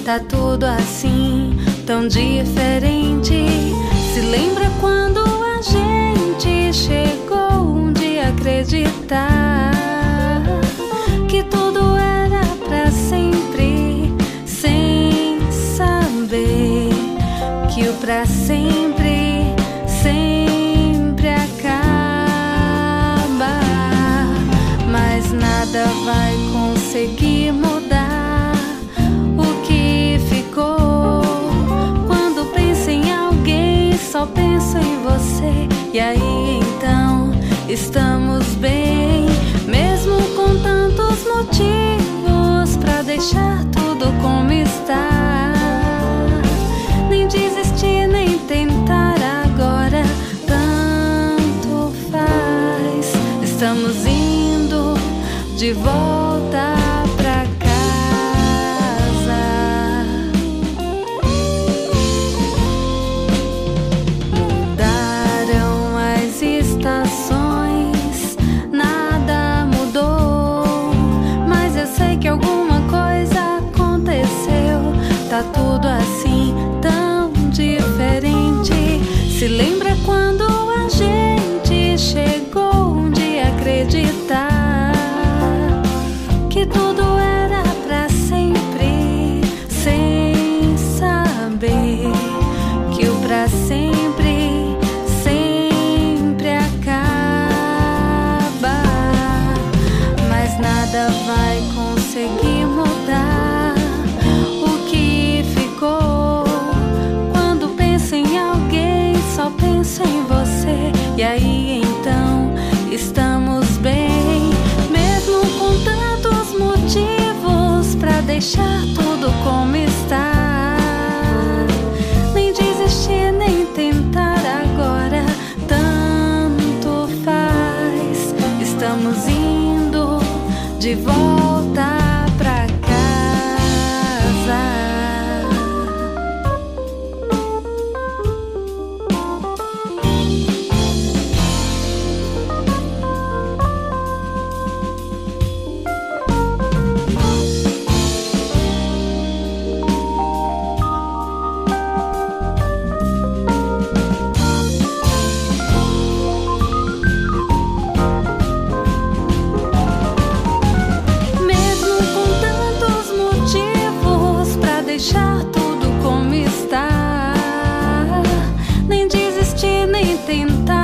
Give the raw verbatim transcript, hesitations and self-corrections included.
tá tudo assim, tão diferente. Se lembra quando a gente chegou um dia a acreditar que tudo era pra sempre, sem saber que o pra sempre sempre acaba. Mas nada vai conseguir mudar o que ficou. Quando penso em alguém, só penso em você. E aí então estamos bem, mesmo com tantos motivos pra deixar tudo como está. Nem desistir, nem tentar agora, tanto faz. Estamos indo de volta pra casa. Mudaram as estações, nada mudou, mas eu sei que alguma coisa aconteceu. Tá tudo assim, tão diferente. Se lembra quando a gente chegou um dia a acreditar que tudo era pra sempre, sem saber que o pra sempre sempre acaba. Mas nada vai conseguir mudar o que ficou. Quando penso em alguém, só penso em você. E aí então estamos bem, mesmo com tantos motivos pra deixar tudo como está. Nem desistir, nem tentar agora, tanto faz. Estamos indo de volta pra casa. Deixar tudo como está, nem desistir, nem tentar